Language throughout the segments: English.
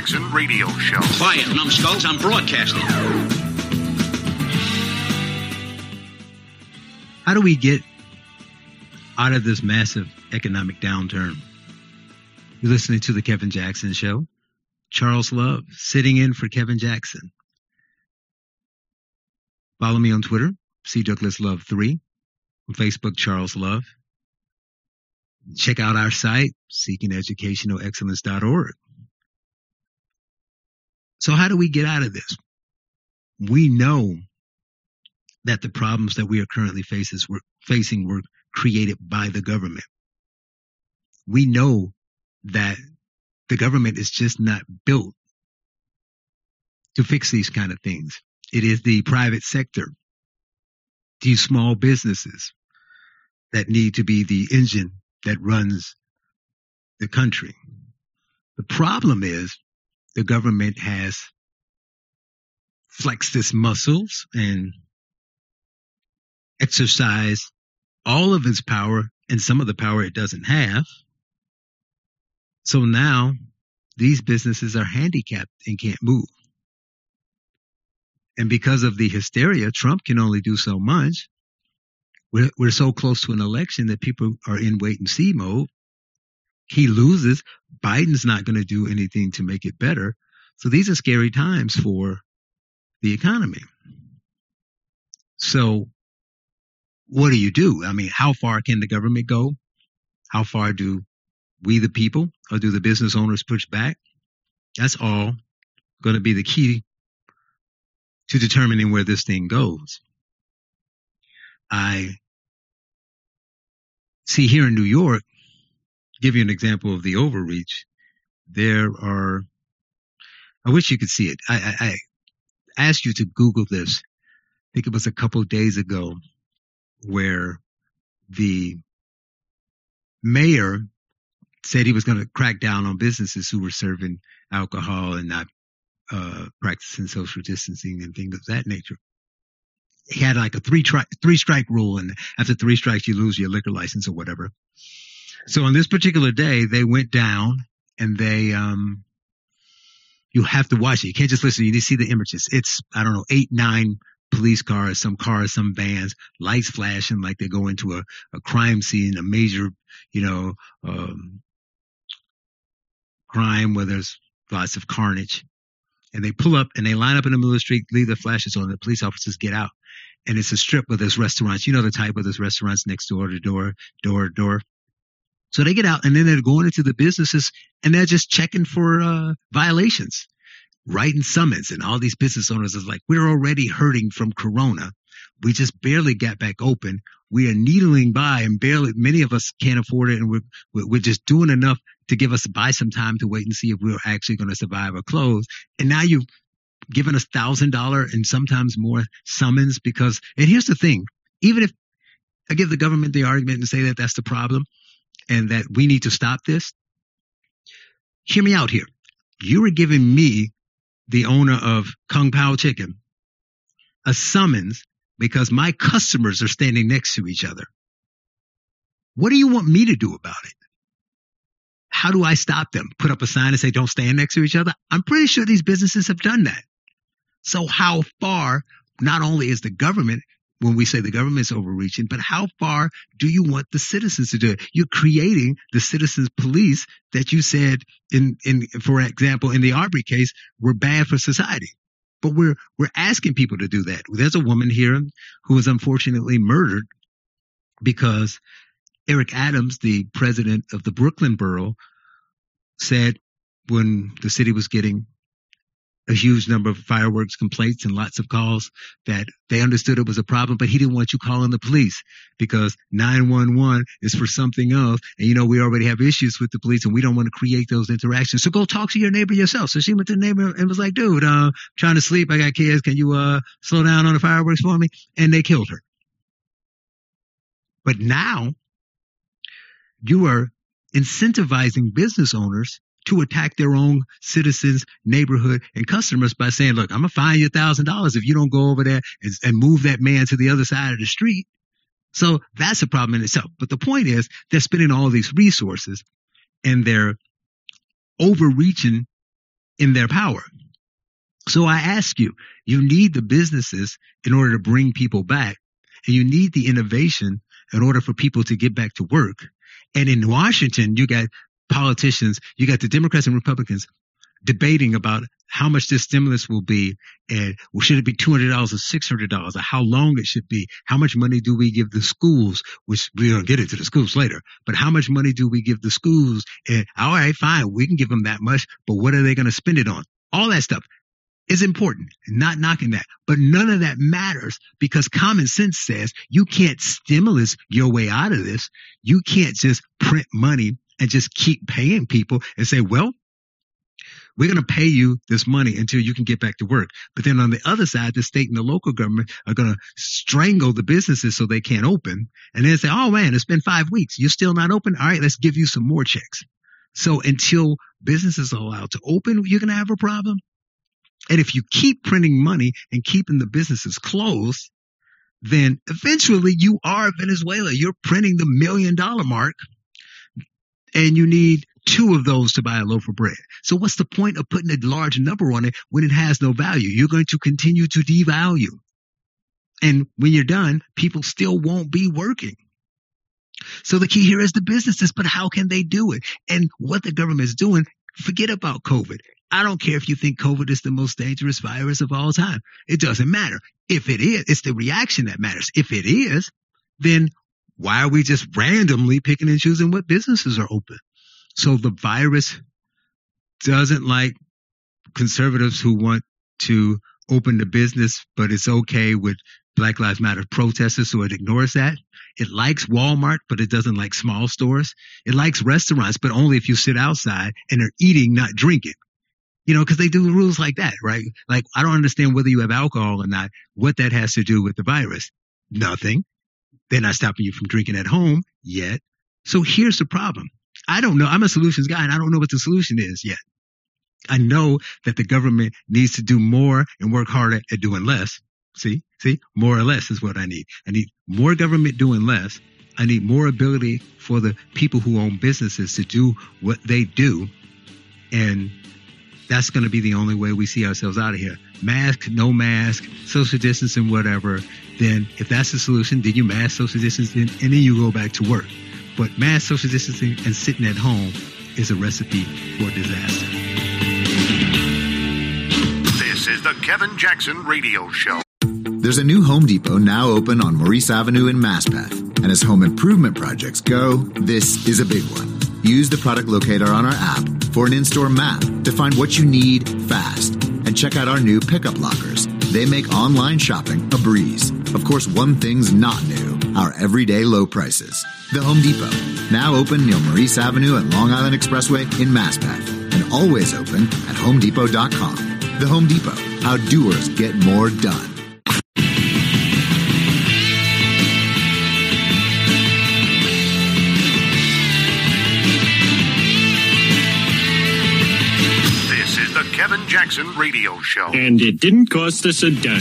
Jackson Radio Show. Quiet, numbskulls, I'm broadcasting. How do we get out of this massive economic downturn? You're listening to The Kevin Jackson Show. Charles Love, sitting in for Kevin Jackson. Follow me on Twitter, CDouglasLove3. On Facebook, Charles Love. Check out our site, seekingeducationalexcellence.org. So how do we get out of this? We know that the problems that we are currently facing were created by the government. We know that the government is just not built to fix these kind of things. It is the private sector, these small businesses that need to be the engine that runs the country. The problem is the government has flexed its muscles and exercised all of its power and some of the power it doesn't have. So now these businesses are handicapped and can't move. And because of the hysteria, Trump can only do so much. We're so close to an election that people are in wait and see mode. He loses. Biden's not going to do anything to make it better. So these are scary times for the economy. So what do you do? I mean, how far can the government go? How far do we, the people, or do the business owners push back? That's all going to be the key to determining where this thing goes. I see here in New York, give you an example of the overreach. I wish you could see it. I asked you to Google this. I think it was a couple of days ago where the mayor said he was going to crack down on businesses who were serving alcohol and not practicing social distancing and things of that nature. He had like a three strike rule, and after 3 strikes, you lose your liquor license or whatever. So on this particular day, they went down and they, you have to watch it. You can't just listen. You need to see the images. It's, 8, 9 police cars, some vans, lights flashing like they go into a crime scene, a major, crime where there's lots of carnage. And they pull up and they line up in the middle of the street, leave the flashes on. The police officers get out. And it's a strip where there's restaurants. You know the type where there's restaurants next door to door. So they get out and then they're going into the businesses and they're just checking for violations, writing summons. And all these business owners is like, we're already hurting from Corona. We just barely got back open. We are needling by and many of us can't afford it. And we're just doing enough to buy some time to wait and see if we're actually going to survive or close. And now you've given us $1,000 and sometimes more summons and here's the thing, even if I give the government the argument and say that that's the problem and that we need to stop this, hear me out here. You were giving me, the owner of Kung Pao Chicken, a summons because my customers are standing next to each other. What do you want me to do about it? How do I stop them? Put up a sign and say, don't stand next to each other? I'm pretty sure these businesses have done that. So how far, not only is the government, when we say the government's overreaching, but how far do you want the citizens to do it? You're creating the citizens police that you said for example, in the Arbery case, were bad for society. But we're asking people to do that. There's a woman here who was unfortunately murdered because Eric Adams, the president of the Brooklyn borough, said when the city was getting a huge number of fireworks complaints and lots of calls that they understood it was a problem, but he didn't want you calling the police because 911 is for something else. And, we already have issues with the police and we don't want to create those interactions. So go talk to your neighbor yourself. So she went to the neighbor and was like, dude, trying to sleep. I got kids. Can you slow down on the fireworks for me? And they killed her. But now you are incentivizing business owners to attack their own citizens, neighborhood, and customers by saying, look, I'm going to fine you $1,000 if you don't go over there and move that man to the other side of the street. So that's a problem in itself. But the point is they're spending all these resources and they're overreaching in their power. So I ask you, you need the businesses in order to bring people back, and you need the innovation in order for people to get back to work. And in Washington, you got politicians, you got the Democrats and Republicans debating about how much this stimulus will be, and should it be $200 or $600, or how long it should be, how much money do we give the schools, which we're going to get into the schools later, but how much money do we give the schools? And all right, fine, we can give them that much, but what are they going to spend it on? All that stuff is important, not knocking that, but none of that matters because common sense says you can't stimulus your way out of this. You can't just print money and just keep paying people and say, well, we're going to pay you this money until you can get back to work. But then on the other side, the state and the local government are going to strangle the businesses so they can't open. And then say, oh man, it's been 5 weeks. You're still not open. All right, let's give you some more checks. So until businesses are allowed to open, you're going to have a problem. And if you keep printing money and keeping the businesses closed, then eventually you are Venezuela. You're printing the $1 million mark and you need 2 of those to buy a loaf of bread. So what's the point of putting a large number on it when it has no value? You're going to continue to devalue. And when you're done, people still won't be working. So the key here is the businesses, but how can they do it? And what the government is doing, forget about COVID. I don't care if you think COVID is the most dangerous virus of all time. It doesn't matter. If it is, it's the reaction that matters. If it is, then why are we just randomly picking and choosing what businesses are open? So the virus doesn't like conservatives who want to open the business, but it's okay with Black Lives Matter protesters, so it ignores that. It likes Walmart, but it doesn't like small stores. It likes restaurants, but only if you sit outside and are eating, not drinking. You know, because they do rules like that, right? Like, I don't understand whether you have alcohol or not, what that has to do with the virus. Nothing. They're not stopping you from drinking at home yet. So here's the problem. I don't know. I'm a solutions guy, and I don't know what the solution is yet. I know that the government needs to do more and work harder at doing less. See, more or less is what I need. I need more government doing less. I need more ability for the people who own businesses to do what they do. And that's going to be the only way we see ourselves out of here. Mask, no mask, social distancing, whatever. Then if that's the solution, then you mask, social distancing, and then you go back to work. But mass social distancing and sitting at home is a recipe for disaster. This is the Kevin Jackson Radio Show. There's a new Home Depot now open on Maurice Avenue in Maspeth. And as home improvement projects go, this is a big one. Use the product locator on our app for an in-store map to find what you need fast. And check out our new pickup lockers. They make online shopping a breeze. Of course, one thing's not new, our everyday low prices. The Home Depot, now open near Maurice Avenue and Long Island Expressway in Maspeth. And always open at HomeDepot.com. The Home Depot, how doers get more done. Kevin Jackson Radio Show. And it didn't cost us a dime.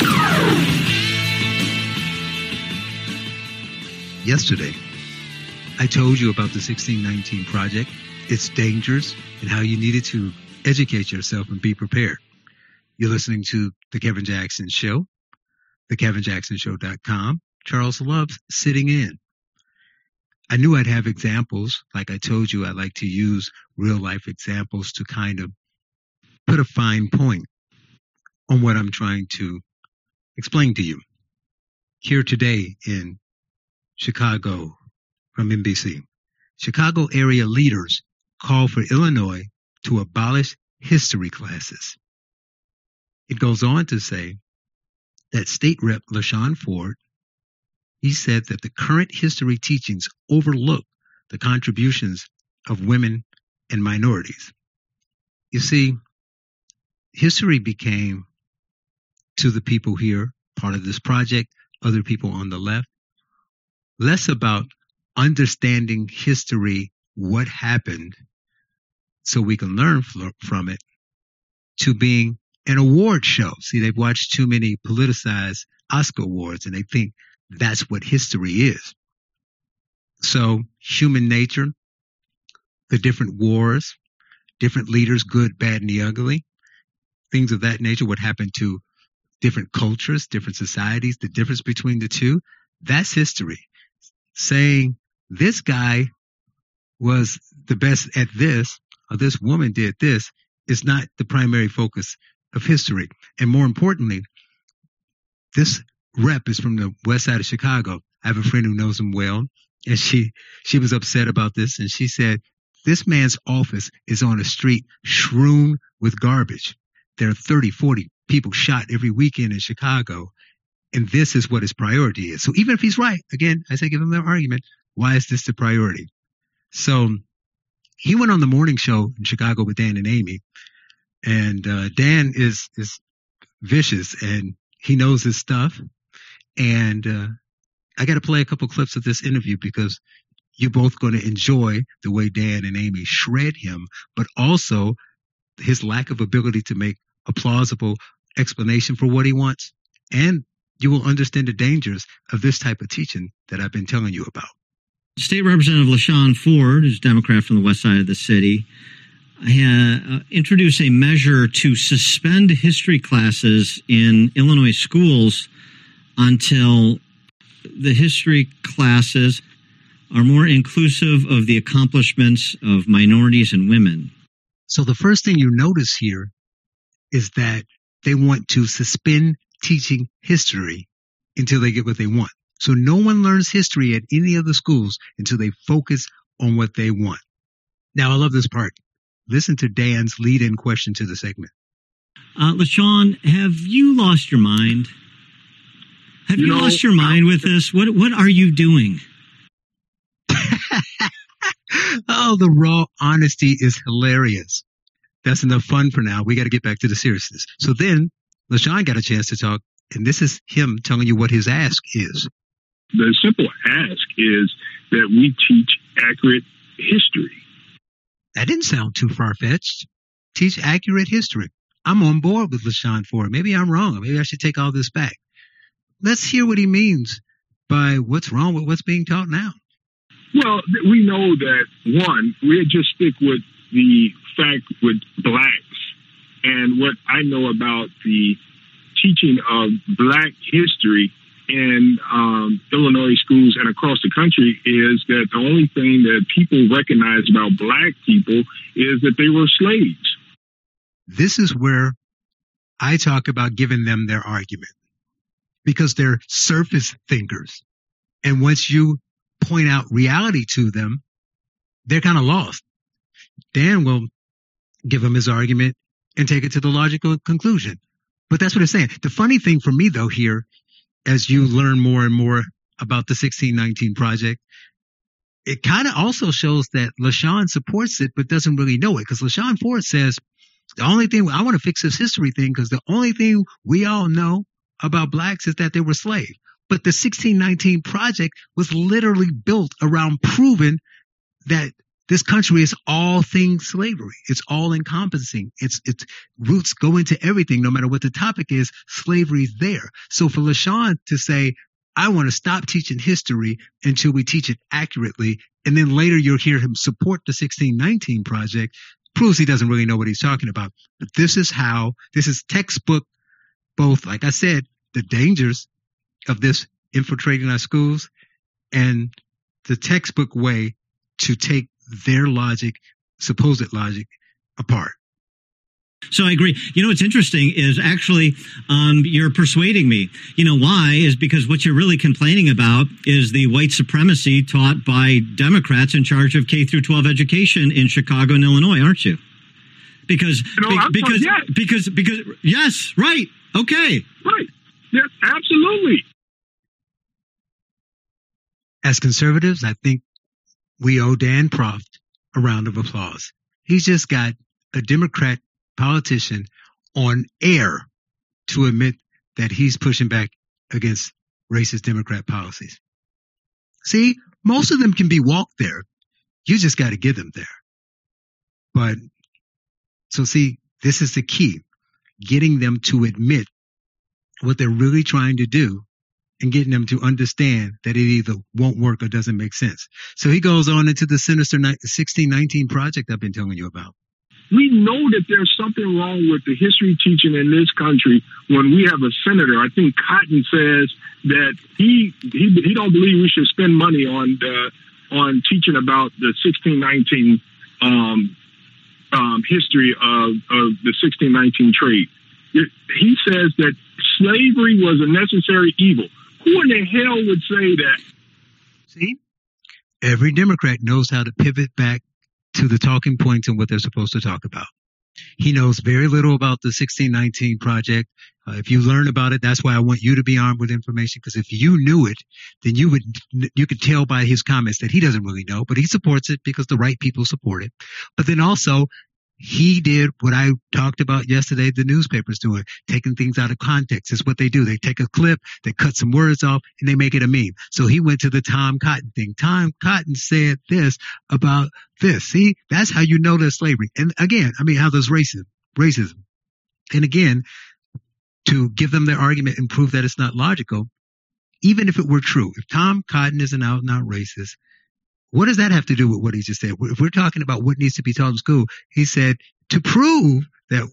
Yesterday, I told you about the 1619 Project, its dangers, and how you needed to educate yourself and be prepared. You're listening to The Kevin Jackson Show, thekevinjacksonshow.com. Charles Loves sitting in. I knew I'd have examples. Like I told you, I like to use real life examples to kind of put a fine point on what I'm trying to explain to you. Here today in Chicago from NBC, Chicago area leaders call for Illinois to abolish history classes. It goes on to say that State Rep LaShawn Ford, he said that the current history teachings overlook the contributions of women and minorities. You see, history became, to the people here, part of this project, other people on the left, less about understanding history, what happened, so we can learn from it, to being an award show. See, they've watched too many politicized Oscar awards, and they think that's what history is. So human nature, the different wars, different leaders, good, bad, and the ugly, things of that nature, what happened to different cultures, different societies, the difference between the two. That's history. Saying this guy was the best at this, or this woman did this, is not the primary focus of history. And more importantly, this rep is from the west side of Chicago. I have a friend who knows him well, and she was upset about this, and she said, this man's office is on a street strewn with garbage. There are 30, 40 people shot every weekend in Chicago, and this is what his priority is. So even if he's right, again, I say give him their argument, why is this the priority? So he went on the morning show in Chicago with Dan and Amy, and Dan is vicious, and he knows his stuff. And I got to play a couple clips of this interview because you're both going to enjoy the way Dan and Amy shred him, but also his lack of ability to make a plausible explanation for what he wants. And you will understand the dangers of this type of teaching that I've been telling you about. State Representative LaShawn Ford, who's a Democrat from the west side of the city, introduced a measure to suspend history classes in Illinois schools until the history classes are more inclusive of the accomplishments of minorities and women. So the first thing you notice here is that they want to suspend teaching history until they get what they want. So no one learns history at any of the schools until they focus on what they want. Now, I love this part. Listen to Dan's lead-in question to the segment. LaShawn, have you lost your mind? Have you lost your mind with this? What are you doing? Oh, the raw honesty is hilarious. That's enough fun for now. We got to get back to the seriousness. So then LaShawn got a chance to talk, and this is him telling you what his ask is. The simple ask is that we teach accurate history. That didn't sound too far-fetched. Teach accurate history. I'm on board with LaShawn Ford. Maybe I'm wrong. Maybe I should take all this back. Let's hear what he means by what's wrong with what's being taught now. Well, we know that, one, we just stick with the fact with blacks and what I know about the teaching of black history in Illinois schools and across the country is that the only thing that people recognize about black people is that they were slaves. This is where I talk about giving them their argument, because they're surface thinkers. And once you point out reality to them, they're kind of lost. Dan will give him his argument and take it to the logical conclusion. But that's what it's saying. The funny thing for me, though, here, as you learn more and more about the 1619 Project, it kind of also shows that LaShawn supports it but doesn't really know it. Because LaShawn Ford says, the only thing, I want to fix this history thing because the only thing we all know about blacks is that they were slaves. But the 1619 Project was literally built around proving that this country is all things slavery. It's all encompassing. Its roots go into everything, no matter what the topic is. Slavery is there. So for LaShawn to say, I want to stop teaching history until we teach it accurately, and then later you'll hear him support the 1619 Project, proves he doesn't really know what he's talking about. But this is textbook, both, like I said, the dangers of this infiltrating our schools and the textbook way to take their logic, supposed logic, apart. So I agree. You know, what's interesting is actually you're persuading me. You know why? Is because what you're really complaining about is the white supremacy taught by Democrats in charge of K through 12 education in Chicago and Illinois, aren't you? Because yes, right. Okay. Right. Yes, absolutely. As conservatives, I think we owe Dan Proft a round of applause. He's just got a Democrat politician on air to admit that he's pushing back against racist Democrat policies. See, most of them can be walked there. You just got to get them there. But, so see, this is the key. Getting them to admit what they're really trying to do and getting them to understand that it either won't work or doesn't make sense. So he goes on into the sinister 1619 Project I've been telling you about. we know that there's something wrong with the history teaching in this country when we have a senator. I think Cotton says that he don't believe we should spend money on teaching about the 1619 history of the 1619 trade. He says that slavery was a necessary evil. Who in the hell would say that? See, every Democrat knows how to pivot back to the talking points and what they're supposed to talk about. He knows very little about the 1619 project. If you learn about it, that's why I want you to be armed with information, because if you knew it, then you could tell by his comments that he doesn't really know, but he supports it because the right people support it. But then also, he did what I talked about yesterday, the newspapers doing, taking things out of context. It's what they do. They take a clip, they cut some words off, and they make it a meme. So he went to the Tom Cotton thing. Tom Cotton said this about this. See, that's how you know there's slavery. And again, I mean, how there's racism. And again, to give them their argument and prove that it's not logical, even if it were true, if Tom Cotton is an out-and-out racist, what does that have to do with what he just said? If we're talking about what needs to be taught in school, he said to prove that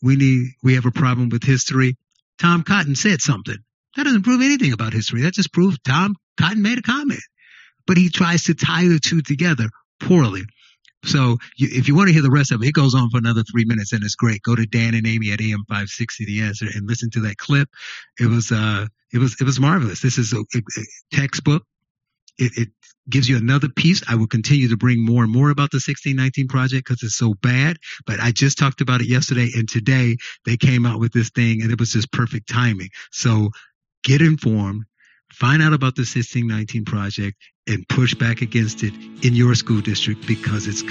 we have a problem with history, Tom Cotton said something. That doesn't prove anything about history. That just proves Tom Cotton made a comment. But he tries to tie the two together poorly. So if you want to hear the rest of it, it goes on for another 3 minutes and it's great. Go to Dan and Amy at AM 560 The Answer and listen to that clip. It was marvelous. This is a textbook. It gives you another piece. I will continue to bring more and more about the 1619 project because it's so bad. But I just talked about it yesterday, and today they came out with this thing, and it was just perfect timing. So get informed, find out about the 1619 project, and push back against it in your school district because it's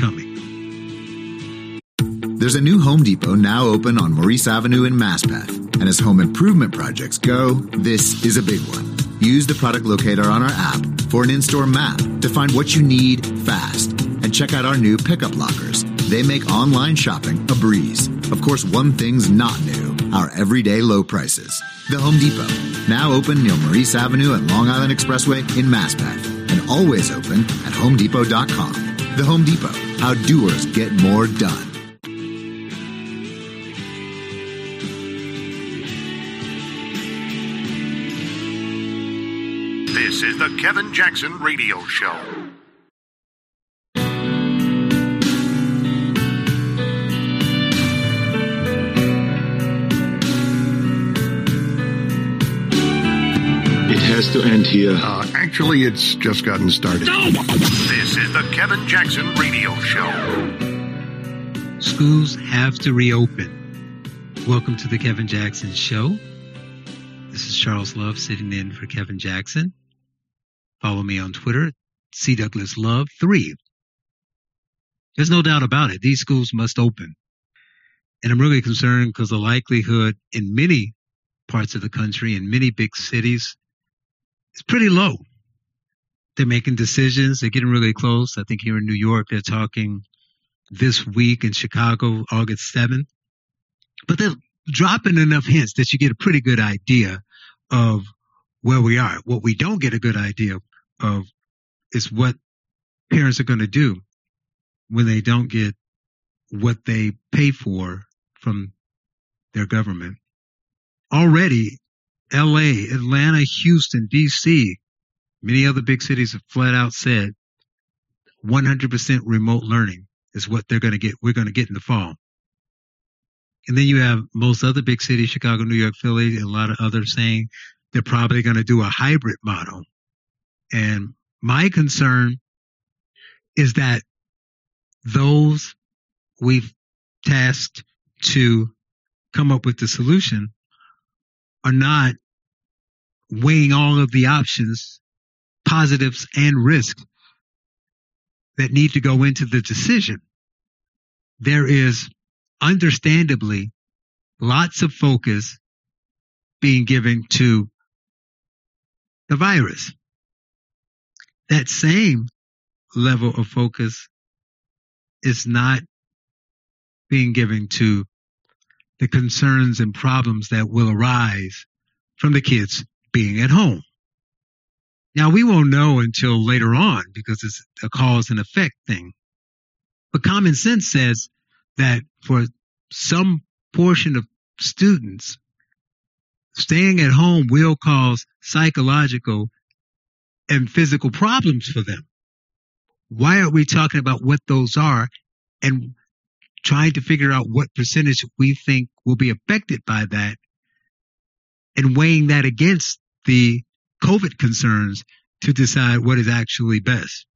coming. There's a new Home Depot now open on Maurice Avenue in Maspeth. And as home improvement projects go, this is a big one. Use the product locator on our app for an in-store map to find what you need fast. And check out our new pickup lockers. They make online shopping a breeze. Of course, one thing's not new, our everyday low prices. The Home Depot, now open near Maurice Avenue and Long Island Expressway in Maspeth. And always open at HomeDepot.com. The Home Depot, how doers get more done. This is the Kevin Jackson Radio Show. It has to end here. Actually, it's just gotten started. This is the Kevin Jackson Radio Show. Schools have to reopen. Welcome to the Kevin Jackson Show. This is Charles Love sitting in for Kevin Jackson. Follow me on Twitter, CDouglasLove3. There's no doubt about it. These schools must open. And I'm really concerned because the likelihood in many parts of the country, in many big cities, is pretty low. They're making decisions. They're getting really close. I think here in New York, they're talking this week, in Chicago, August 7th. But they're dropping enough hints that you get a pretty good idea of where we are. What we don't get a good idea of is what parents are going to do when they don't get what they pay for from their government. Already, LA, Atlanta, Houston, DC, many other big cities have flat out said 100% remote learning is what they're going to get. We're going to get in the fall. And then you have most other big cities, Chicago, New York, Philly, and a lot of others saying they're probably going to do a hybrid model. And my concern is that those we've tasked to come up with the solution are not weighing all of the options, positives and risks that need to go into the decision. There is understandably lots of focus being given to the virus. That same level of focus is not being given to the concerns and problems that will arise from the kids being at home. Now, we won't know until later on because it's a cause and effect thing. But common sense says that for some portion of students, staying at home will cause psychological and physical problems for them. Why aren't we talking about what those are and trying to figure out what percentage we think will be affected by that and weighing that against the COVID concerns to decide what is actually best?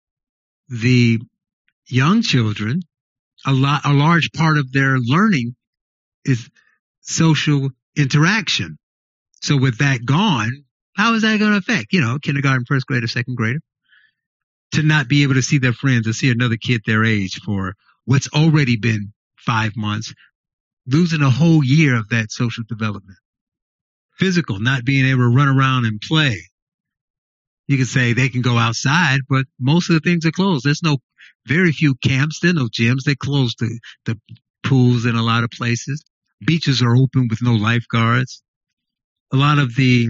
The young children, a large part of their learning is social interaction. So with that gone, how is that going to affect, kindergarten, first grader, second grader, to not be able to see their friends or see another kid their age for what's already been 5 months, losing a whole year of that social development. Physical, not being able to run around and play. You can say they can go outside, but most of the things are closed. There's very few camps. There are no gyms. They closed the pools in a lot of places. Beaches are open with no lifeguards. A lot of the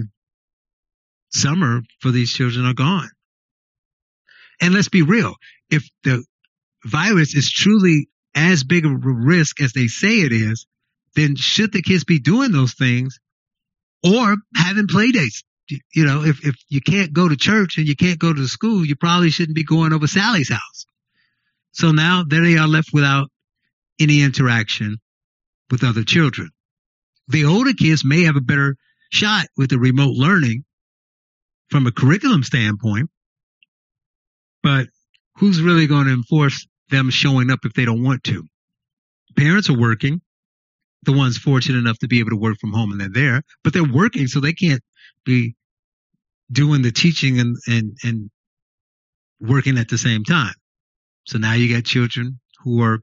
summer for these children are gone. And let's be real. If the virus is truly as big of a risk as they say it is, then should the kids be doing those things or having play dates? If you can't go to church and you can't go to school, you probably shouldn't be going over Sally's house. So now there they are left without any interaction with other children. The older kids may have a better shot with the remote learning from a curriculum standpoint, but who's really going to enforce them showing up if they don't want to? Parents are working. The ones fortunate enough to be able to work from home and they're there, but they're working, so they can't be doing the teaching and working at the same time. So now you got children who are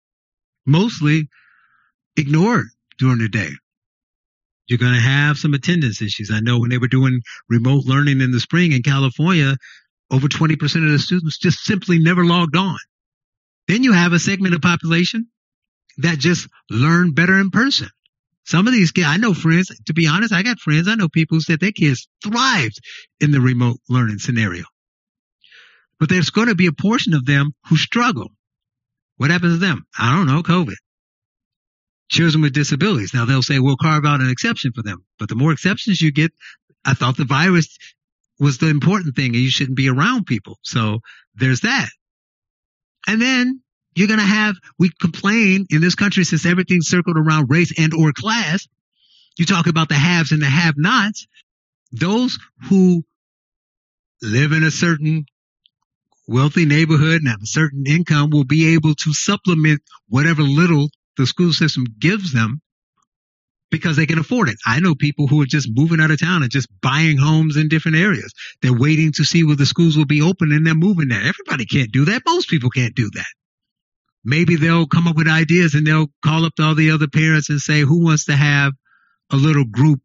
mostly ignored during the day. You're going to have some attendance issues. I know when they were doing remote learning in the spring in California, over 20% of the students just simply never logged on. Then you have a segment of population that just learn better in person. Some of these kids, I know friends, to be honest, I got friends, I know people who said their kids thrived in the remote learning scenario. But there's going to be a portion of them who struggle. What happens to them? I don't know, COVID. Children with disabilities. Now they'll say, we'll carve out an exception for them. But the more exceptions you get, I thought the virus was the important thing and you shouldn't be around people. So there's that. And then you're going to have, we complain in this country since everything's circled around race and or class. You talk about the haves and the have-nots. Those who live in a certain wealthy neighborhood and have a certain income will be able to supplement whatever little the school system gives them because they can afford it. I know people who are just moving out of town and just buying homes in different areas. They're waiting to see where the schools will be open and they're moving there. Everybody can't do that. Most people can't do that. Maybe they'll come up with ideas and they'll call up to all the other parents and say, who wants to have a little group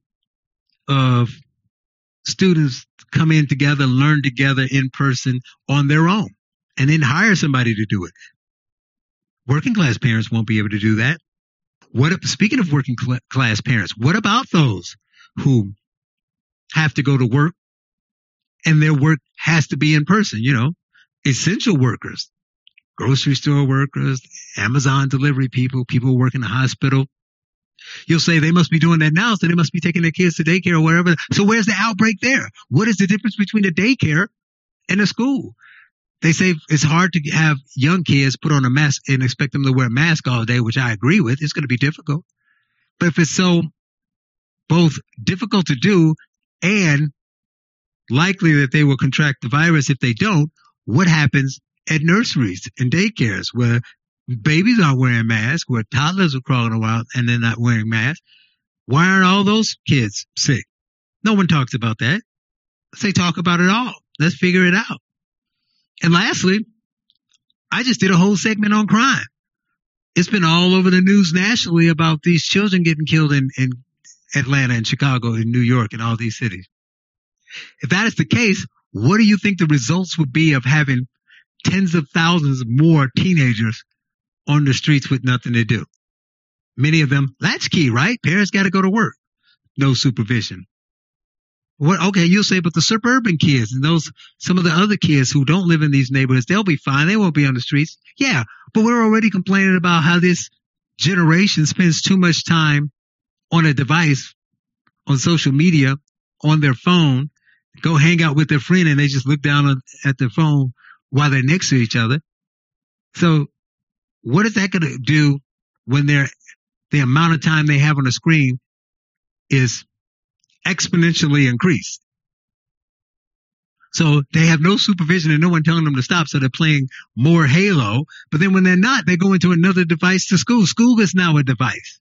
of students come in together, learn together in person on their own, and then hire somebody to do it. Working class parents won't be able to do that. Speaking of working class parents, what about those who have to go to work and their work has to be in person? Essential workers, grocery store workers, Amazon delivery people, people who work in the hospital. You'll say they must be doing that now, so they must be taking their kids to daycare or whatever. So where's the outbreak there? What is the difference between a daycare and a school? They say it's hard to have young kids put on a mask and expect them to wear a mask all day, which I agree with. It's going to be difficult. But if it's so both difficult to do and likely that they will contract the virus if they don't, what happens at nurseries and daycares where babies aren't wearing masks, where toddlers are crawling around and they're not wearing masks? Why aren't all those kids sick? No one talks about that. Let's say talk about it all. Let's figure it out. And lastly, I just did a whole segment on crime. It's been all over the news nationally about these children getting killed in Atlanta and Chicago and New York and all these cities. If that is the case, what do you think the results would be of having tens of thousands more teenagers on the streets with nothing to do? Many of them latchkey, right? Parents got to go to work. No supervision. Okay, you'll say, but the suburban kids and some of the other kids who don't live in these neighborhoods, they'll be fine. They won't be on the streets. Yeah, but we're already complaining about how this generation spends too much time on a device, on social media, on their phone, go hang out with their friend, and they just look down at their phone while they're next to each other. So what is that going to do when the amount of time they have on the screen is exponentially increased? So they have no supervision and no one telling them to stop. So they're playing more Halo. But then when they're not, they go into another device to school. School is now a device.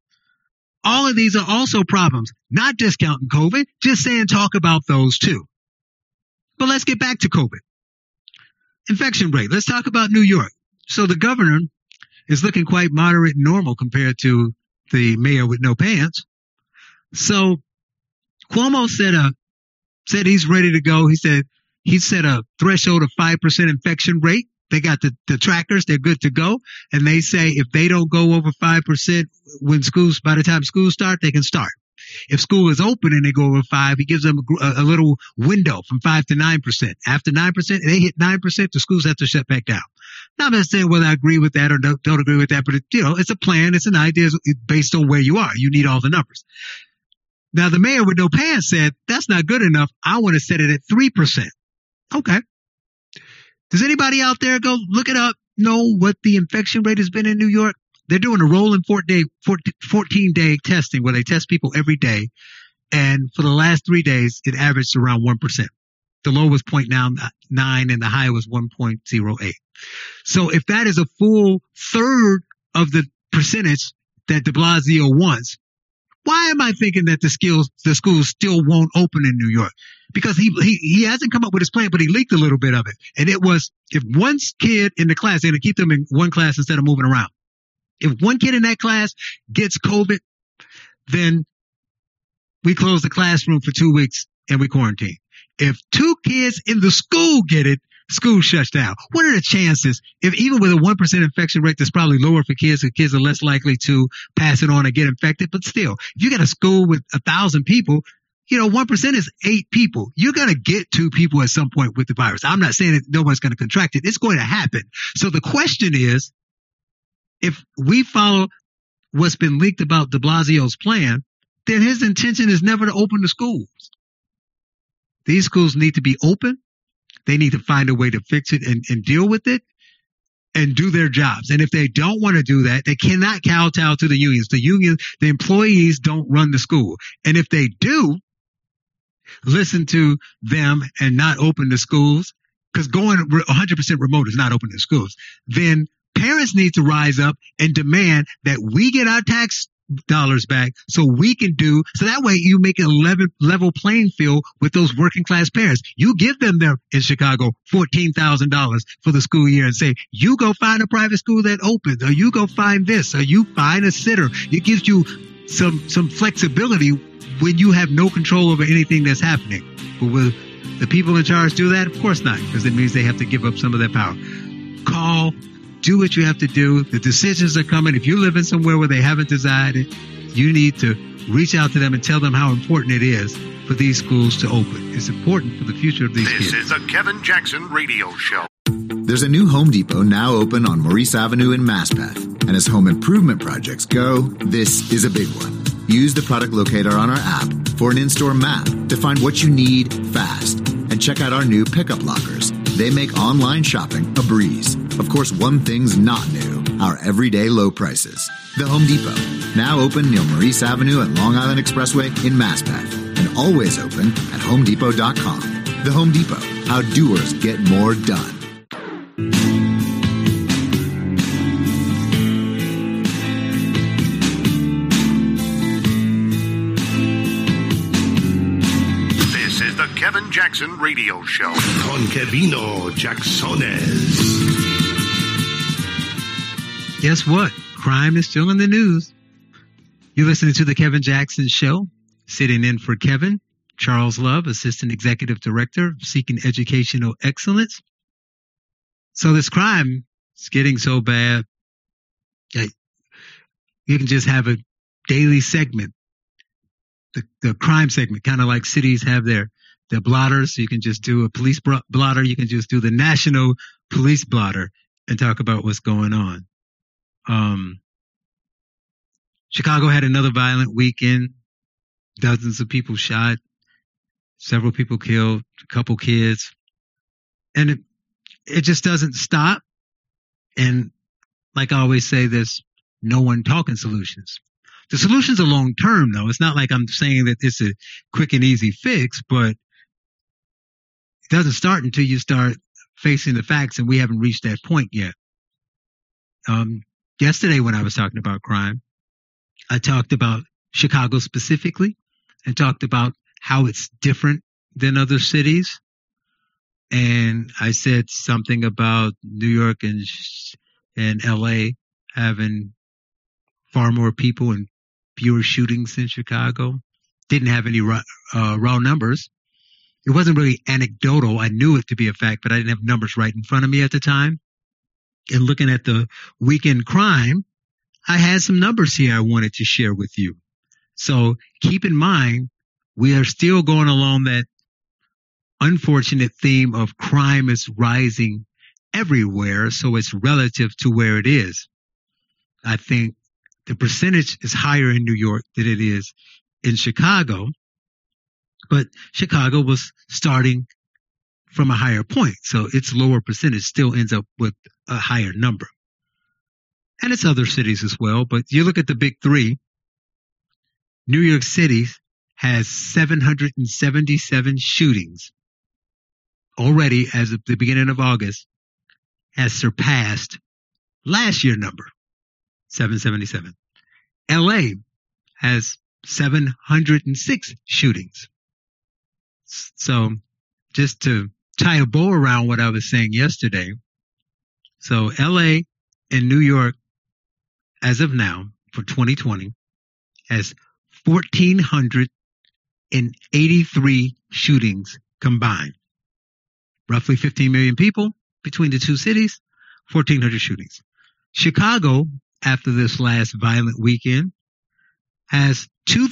All of these are also problems, not discounting COVID, just saying talk about those too. But let's get back to COVID. Infection rate. Let's talk about New York. So the governor is looking quite moderate and normal compared to the mayor with no pants. So Cuomo said he's ready to go. He said he set a threshold of 5% infection rate. They got the trackers. They're good to go. And they say if they don't go over 5% by the time schools start, they can start. If school is open and they go over 5, he gives them a little window from 5 to 9%. After 9%, they hit 9%, the schools have to shut back down. Now, I'm not saying whether I agree with that or don't agree with that, but it's a plan. It's an idea based on where you are. You need all the numbers. Now, the mayor with no pants said, that's not good enough. I want to set it at 3%. Okay. Does anybody out there go look it up, know what the infection rate has been in New York? They're doing a rolling 14-day testing where they test people every day. And for the last 3 days, it averaged around 1%. The low was 0.9 and the high was 1.08. So if that is a full third of the percentage that de Blasio wants, why am I thinking that the schools still won't open in New York? Because he hasn't come up with his plan, but he leaked a little bit of it. And it was, if one kid in the class, they're going to keep them in one class instead of moving around. If one kid in that class gets COVID, then we close the classroom for 2 weeks and we quarantine. If 2 kids in the school get it, school shuts down. What are the chances? If even with a 1% infection rate, that's probably lower for kids, because kids are less likely to pass it on or get infected. But still, if you got a school with 1,000 people, 1% is 8 people. You're going to get 2 people at some point with the virus. I'm not saying that no one's going to contract it. It's going to happen. So the question is, if we follow what's been leaked about de Blasio's plan, then his intention is never to open the schools. These schools need to be open. They need to find a way to fix it and deal with it and do their jobs. And if they don't want to do that, they cannot kowtow to the unions. The employees don't run the school. And if they do listen to them and not open the schools, because going 100% remote is not opening the schools, then parents need to rise up and demand that we get our tax dollars back so that way you make a level playing field with those working class parents. You give them in Chicago $14,000 for the school year and say, you go find a private school that opens, or you go find this, or you find a sitter. It gives you some flexibility when you have no control over anything that's happening. But will the people in charge do that? Of course not, because it means they have to give up some of their power. Do what you have to do. The decisions are coming. If you live in somewhere where they haven't decided, you need to reach out to them and tell them how important it is for these schools to open. It's important for the future of these kids. This is the Kevin Jackson Radio Show. There's a new Home Depot now open on Maurice Avenue in Maspeth. And as home improvement projects go, this is a big one. Use the product locator on our app for an in-store map to find what you need fast. And check out our new pickup lockers. They make online shopping a breeze. Of course, one thing's not new, our everyday low prices. The Home Depot, now open near Maurice Avenue and Long Island Expressway in Maspeth, and always open at HomeDepot.com. The Home Depot, how doers get more done. Kevin Jackson Radio Show. Con Kevino Jacksones. Guess what? Crime is still in the news. You're listening to the Kevin Jackson Show. Sitting in for Kevin, Charles Love, Assistant Executive Director, Seeking Educational Excellence. So this crime is getting so bad that you can just have a daily segment the crime segment, kind of like cities have their blotters. So you can just do a police blotter. You can just do the national police blotter and talk about what's going on. Chicago had another violent weekend. Dozens of people shot, several people killed, a couple kids. And it just doesn't stop. And like I always say, there's no one talking solutions. The solutions are long term, though. It's not like I'm saying that it's a quick and easy fix, but it doesn't start until you start facing the facts, and we haven't reached that point yet. Yesterday when I was talking about crime, I talked about Chicago specifically and talked about how it's different than other cities. And I said something about New York and LA having far more people and fewer shootings than Chicago. Didn't have any raw numbers. It wasn't really anecdotal. I knew it to be a fact, but I didn't have numbers right in front of me at the time. And looking at the weekend crime, I had some numbers here I wanted to share with you. So keep in mind, we are still going along that unfortunate theme of crime is rising everywhere, so it's relative to where it is. I think the percentage is higher in New York than it is in Chicago, but Chicago was starting from a higher point, so its lower percentage still ends up with a higher number. And it's other cities as well, but you look at the big three. New York City has 777 shootings already as of the beginning of August, has surpassed last year's number, 777. LA has 706 shootings. So just to tie a bow around what I was saying yesterday. So LA and New York, as of now, for 2020, has 1,483 shootings combined. Roughly 15 million people between the two cities, 1,400 shootings. Chicago, after this last violent weekend, has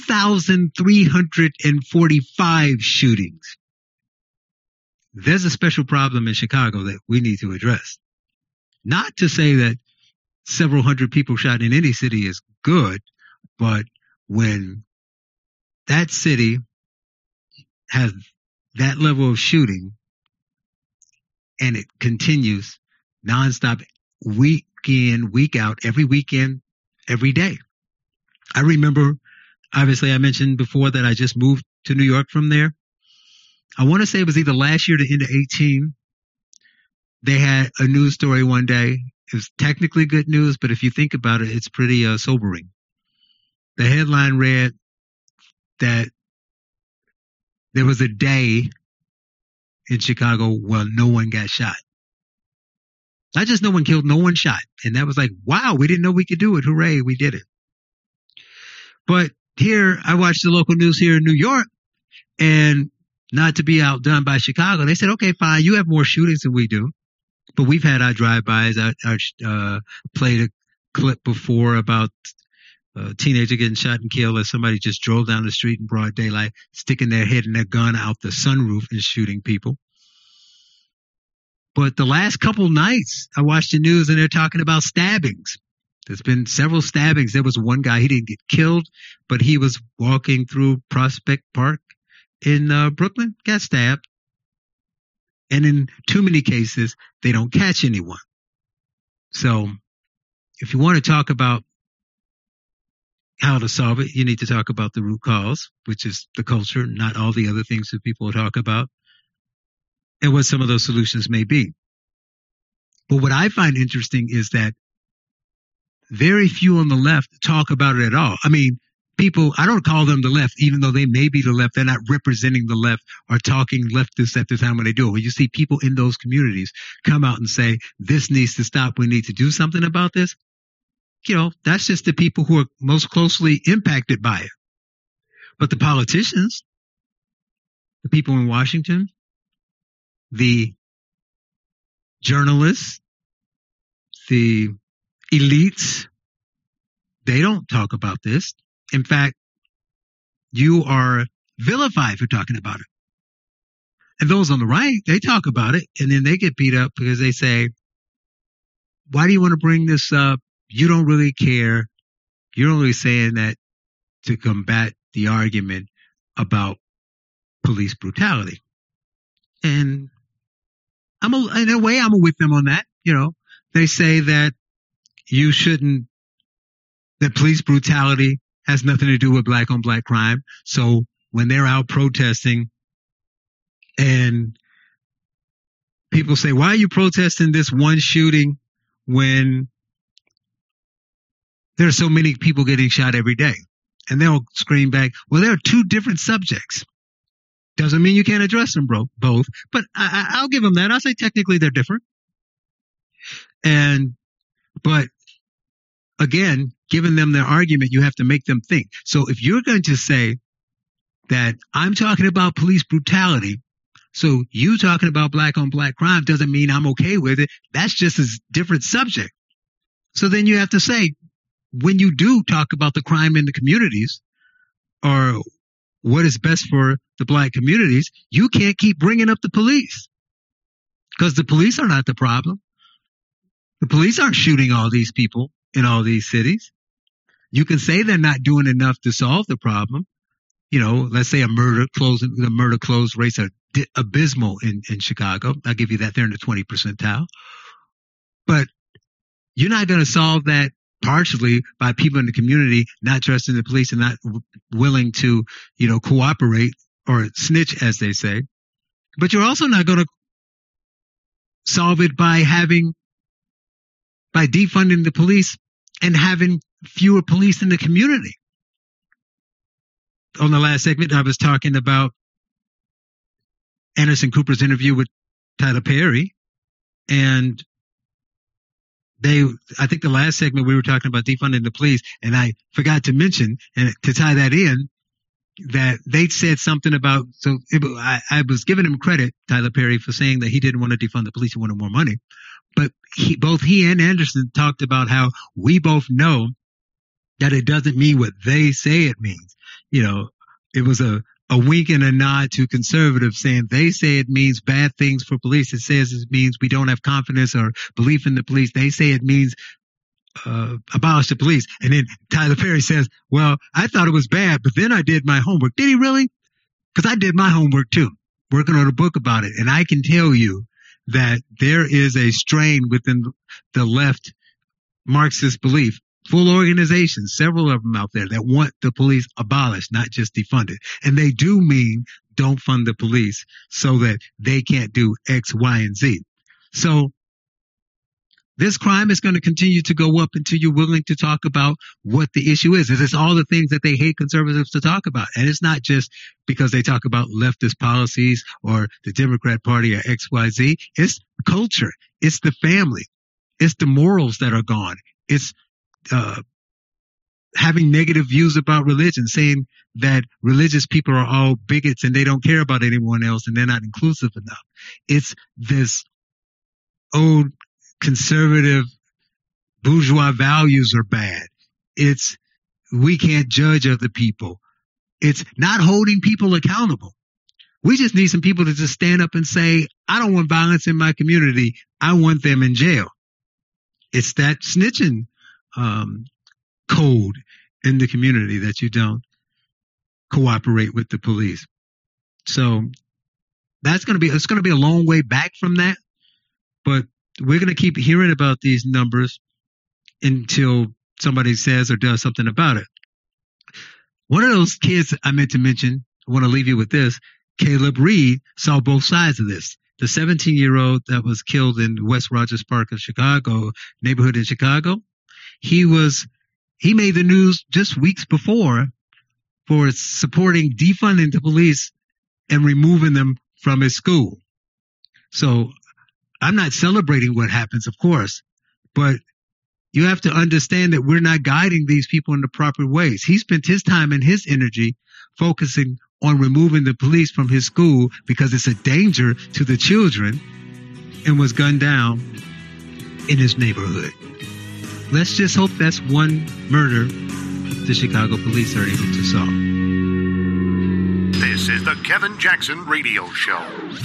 2,345 shootings. There's a special problem in Chicago that we need to address. Not to say that several hundred people shot in any city is good, but when that city has that level of shooting and it continues nonstop, week in, week out, every weekend, every day. I remember, obviously I mentioned before that I just moved to New York from there. I want to say it was either last year to end of 18. They had a news story one day. It was technically good news, but if you think about it, it's pretty sobering. The headline read that there was a day in Chicago where no one got shot. Not just no one killed, no one shot. And that was like, wow, we didn't know we could do it. Hooray, we did it. But here, I watched the local news here in New York, and not to be outdone by Chicago, they said, okay, fine, you have more shootings than we do. But we've had our drive-bys. I played a clip before about a teenager getting shot and killed as somebody just drove down the street in broad daylight, sticking their head and their gun out the sunroof and shooting people. But the last couple nights, I watched the news and they're talking about stabbings. There's been several stabbings. There was one guy, he didn't get killed, but he was walking through Prospect Park in Brooklyn, got stabbed. And in too many cases, they don't catch anyone. So if you want to talk about how to solve it, you need to talk about the root cause, which is the culture, not all the other things that people talk about, and what some of those solutions may be. But what I find interesting is that very few on the left talk about it at all. I mean, people, I don't call them the left, even though they may be the left. They're not representing the left or talking leftist at the time when they do it. When you see people in those communities come out and say, this needs to stop, we need to do something about this, you know, that's just the people who are most closely impacted by it. But the politicians, the people in Washington, the journalists, the elites, they don't talk about this. In fact, you are vilified for talking about it. And those on the right, they talk about it, and then they get beat up because they say, why do you want to bring this up? You don't really care. You're only saying that to combat the argument about police brutality. And in a way, I'm with them on that. You know, they say that that police brutality has nothing to do with black on black crime. So when they're out protesting and people say, why are you protesting this one shooting when there are so many people getting shot every day? And they'll scream back, well, there are two different subjects. Doesn't mean you can't address them both, but I'll give them that. I'll say technically they're different. But again, giving them their argument, you have to make them think. So if you're going to say that I'm talking about police brutality, so you talking about black on black crime doesn't mean I'm okay with it. That's just a different subject. So then you have to say, when you do talk about the crime in the communities or what is best for the black communities, you can't keep bringing up the police because the police are not the problem. The police aren't shooting all these people in all these cities. You can say they're not doing enough to solve the problem. You know, let's say the murder close rates are abysmal in Chicago. I'll give you that. They're in the 20th percentile. But you're not going to solve that partially by people in the community not trusting the police and not willing to, you know, cooperate or snitch, as they say. But you're also not going to solve it by defunding the police and having fewer police in the community. On the last segment, I was talking about Anderson Cooper's interview with Tyler Perry, and I think the last segment we were talking about defunding the police, and I forgot to mention, and to tie that in, that they said something about, I was giving him credit, Tyler Perry, for saying that he didn't want to defund the police, he wanted more money. But both he and Anderson talked about how we both know that it doesn't mean what they say it means. You know, it was a wink and a nod to conservatives saying they say it means bad things for police. It says it means we don't have confidence or belief in the police. They say it means abolish the police. And then Tyler Perry says, well, I thought it was bad, but then I did my homework. Did he really? Because I did my homework too, working on a book about it. And I can tell you that there is a strain within the left Marxist belief. Full organizations, several of them out there that want the police abolished, not just defunded. And they do mean don't fund the police so that they can't do X, Y, and Z. So this crime is going to continue to go up until you're willing to talk about what the issue is. It's all the things that they hate conservatives to talk about. And it's not just because they talk about leftist policies or the Democrat Party or X, Y, Z. It's culture. It's the family. It's the morals that are gone. It's having negative views about religion, saying that religious people are all bigots and they don't care about anyone else and they're not inclusive enough. It's this old conservative bourgeois values are bad. It's we can't judge other people. It's not holding people accountable. We just need some people to just stand up and say, I don't want violence in my community. I want them in jail. It's that snitching code in the community that you don't cooperate with the police. So it's going to be a long way back from that, but we're going to keep hearing about these numbers until somebody says or does something about it. One of those kids I meant to mention, I want to leave you with this. Caleb Reed saw both sides of this. The 17-year-old that was killed in West Rogers Park of Chicago, neighborhood in Chicago, he made the news just weeks before for supporting defunding the police and removing them from his school. So I'm not celebrating what happens, of course, but you have to understand that we're not guiding these people in the proper ways. He spent his time and his energy focusing on removing the police from his school because it's a danger to the children and was gunned down in his neighborhood. Let's just hope that's one murder the Chicago police are able to solve. is the Kevin Jackson Radio Show.